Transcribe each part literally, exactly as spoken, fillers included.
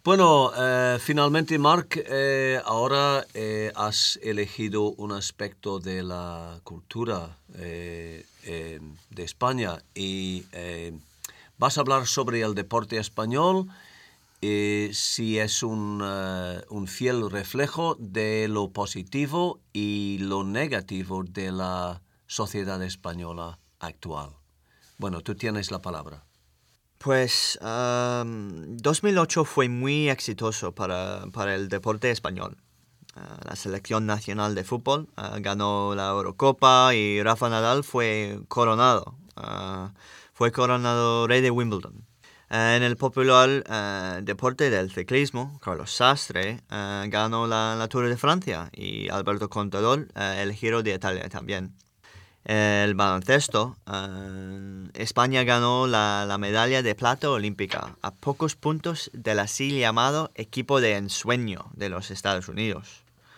Bueno, eh, finalmente, Marc, eh, ahora eh, has elegido un aspecto de la cultura eh, eh, de España y eh, vas a hablar sobre el deporte español, eh, si es un, uh, un fiel reflejo de lo positivo y lo negativo de la sociedad española actual. Bueno, tú tienes la palabra. Pues um, dos mil ocho fue muy exitoso para, para el deporte español. Uh, la selección nacional de fútbol uh, ganó la Eurocopa y Rafa Nadal fue coronado. Uh, fue coronado rey de Wimbledon. Uh, en el popular uh, deporte del ciclismo, Carlos Sastre uh, ganó la, la Tour de Francia y Alberto Contador uh, el Giro de Italia también. El baloncesto, uh, España ganó la, la medalla de plata olímpica a pocos puntos del así llamado equipo de ensueño de los Estados Unidos.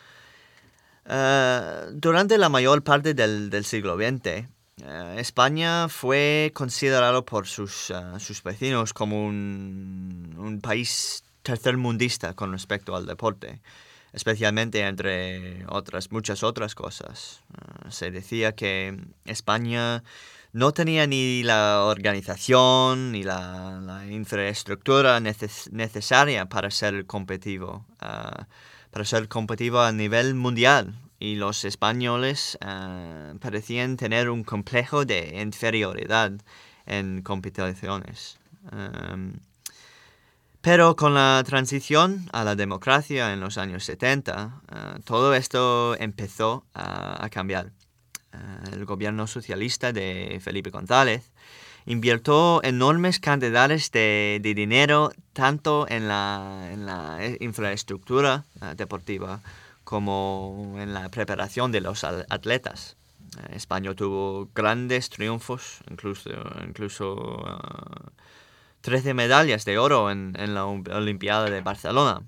Uh, durante la mayor parte del, del siglo veinte, uh, España fue considerado por sus, uh, sus vecinos como un, un país tercermundista con respecto al deporte, especialmente entre otras muchas otras cosas. Uh, se decía que España no tenía ni la organización ni la, la infraestructura neces- necesaria para ser competitivo, uh, para ser competitivo a nivel mundial, y los españoles uh, parecían tener un complejo de inferioridad en competiciones. Um, Pero con la transición a la democracia en los años setenta, uh, todo esto empezó uh, a cambiar. Uh, el gobierno socialista de Felipe González invirtió enormes cantidades de, de dinero tanto en la, en la infraestructura uh, deportiva como en la preparación de los atletas. Uh, España tuvo grandes triunfos, incluso, incluso uh, trece medallas de oro en, en la Olimpiada de Barcelona.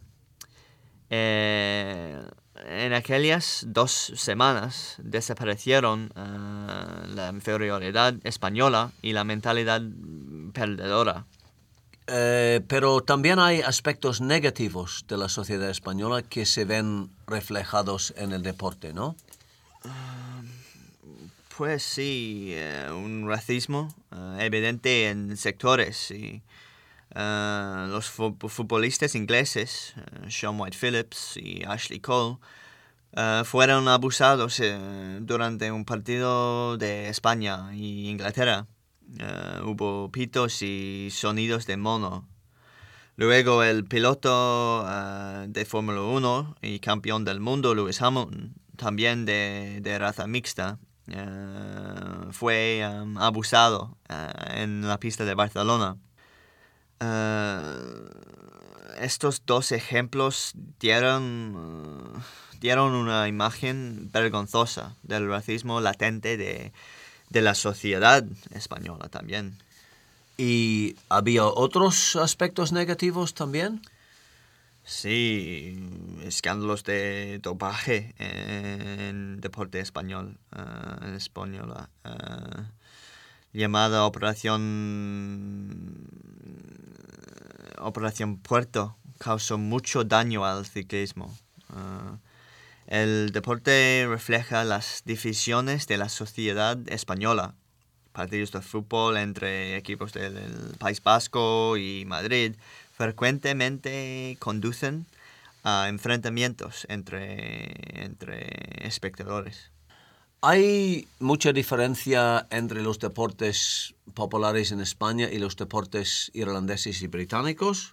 Eh, en aquellas dos semanas desaparecieron uh, la inferioridad española y la mentalidad perdedora. Eh, pero también hay aspectos negativos de la sociedad española que se ven reflejados en el deporte, ¿no? Uh, pues sí, uh, un racismo uh, evidente en sectores y Uh, los fu- futbolistas ingleses, uh, Sean White-Phillips y Ashley Cole, uh, fueron abusados uh, durante un partido de España y Inglaterra. Uh, hubo pitos y sonidos de mono. Luego el piloto uh, de Fórmula uno y campeón del mundo, Lewis Hamilton, también de, de raza mixta, uh, fue um, abusado uh, en la pista de Barcelona. Uh, estos dos ejemplos dieron, uh, dieron una imagen vergonzosa del racismo latente de, de la sociedad española también. ¿Y había otros aspectos negativos también? Sí, escándalos de dopaje en deporte español, uh, en española. Uh, llamada Operación Operación Puerto causó mucho daño al ciclismo. Uh, el deporte refleja las divisiones de la sociedad española. Partidos de fútbol entre equipos del, del País Vasco y Madrid frecuentemente conducen a enfrentamientos entre, entre espectadores. ¿Hay mucha diferencia entre los deportes populares en España y los deportes irlandeses y británicos?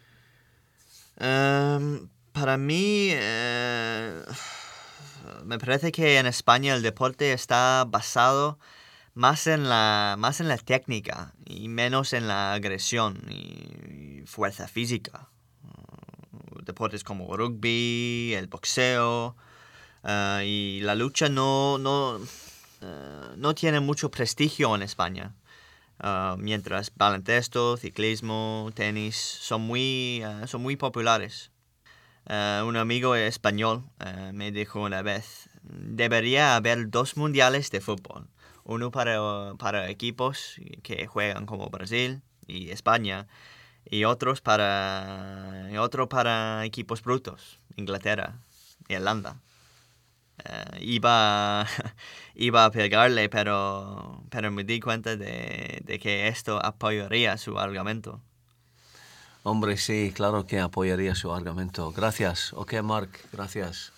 Um, para mí, uh, me parece que en España el deporte está basado más en la, más en la técnica y menos en la agresión y, y fuerza física. Uh, deportes como rugby, el boxeo uh, y la lucha no, no, uh, no tienen mucho prestigio en España. Uh, mientras baloncesto, ciclismo, tenis son muy, uh, son muy populares. Uh, un amigo español uh, me dijo una vez, debería haber dos mundiales de fútbol, uno para, para equipos que juegan como Brasil y España, y otros para, y otro para equipos brutos, Inglaterra, Irlanda. Uh, iba, iba a pegarle, pero, pero me di cuenta de, de que esto apoyaría su argumento. Hombre, sí, claro que apoyaría su argumento. Gracias. Ok, Marc, gracias.